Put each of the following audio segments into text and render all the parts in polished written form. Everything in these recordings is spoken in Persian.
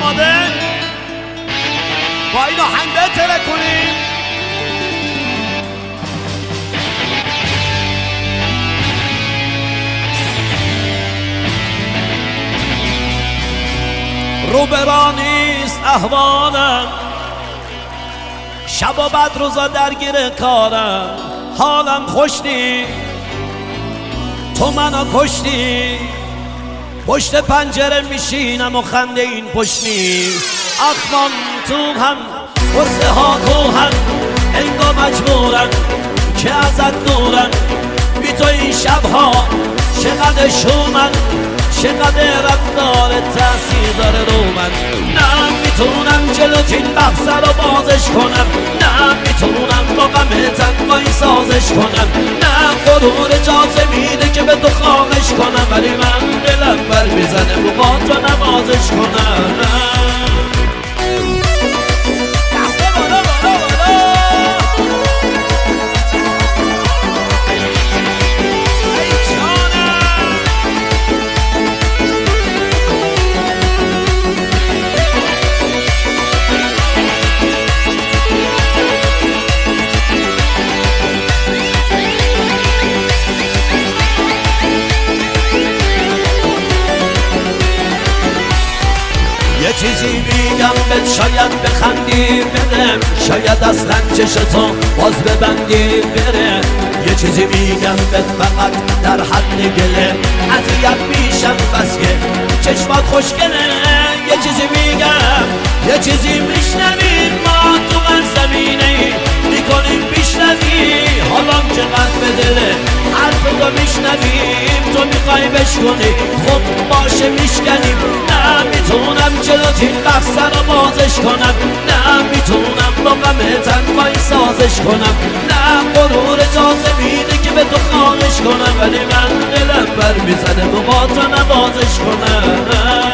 آماده؟ با این آهنگ بهتره کنیم. روبرانیست احوالم، شب و بعد روزا درگیر کارم، حالم خوش نی تو منو کشتی، پشت پنجره میشینم و خنده این پشت نیست. اخمان تو هم قصه ها تو هم انگار مجبورن که ازت دورن، بی تو این شبها چقدر شومن، چقدر رفتار تأثیر داره رو من. نه میتونم جلوت این بحث رو بازش کنم، نه میتونم با غم تنهایی سازش کنم، نه غرور اجازه میده که به تو خواهش کنم، ولی من دلم بر میزنه و با تو نوازش کنم. یه چیزی میگم بهت شاید بخندی بدم، شاید اصلا چشتو باز ببندی بره. یه چیزی میگم بهت فقط در حد گله، اذیت میشم بس که چشمات خوشگله. یه چیزی میگم یه چیزی میشنوی، ما تو من زمینه میکنیم بیشنوی، حالا چقدر به دله حرف تو میشنویم، تو میخوای بشکنی خب باشه میشکنیم. نه میتونم جلوت این بحث رو بازش کنم، نه میتونم با غم تنهایی سازش کنم، نه غرور اجازه میده که به تو خواهش کنم، ولی من دلم بر میزنه و با تو نوازش کنم.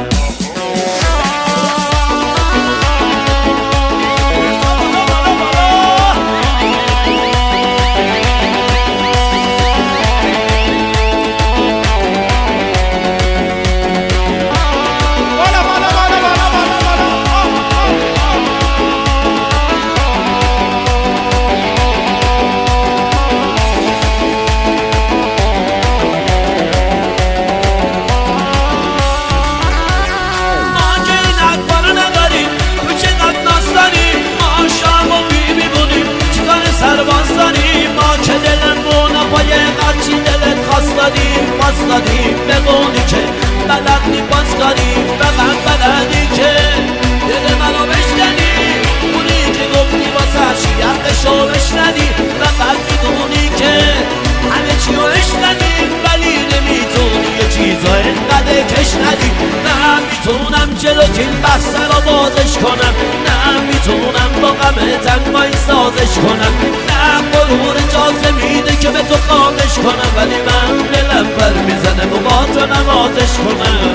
دادیم بمونی که بلد نی باز کنیم، فقط بلدی که دل منو بشکنی، اونی که گفتی واسه شیعقشو بشنی، فقط میدونی که همه چیو اشنی، ولی نمیتونی یه چیزا انقدر کش ندی. نه میتونم جلوت این بحث رو بازش کنم، نه میتونم با غم تنهایی سازش کنم، نه غرور اجازه میده که به تو خواهش کنم، ولی من دلم بر میزنه و با تو نوازش کنم.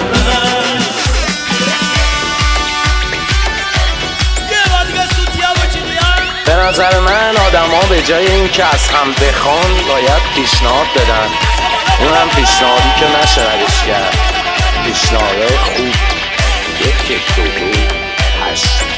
به نظر من آدم ها به جای این که از هم بخوان باید پیشنهاد بدن، اون هم پیشنهادی که نشه ردش کرد، پیشنهادهای خوب. 1 2 8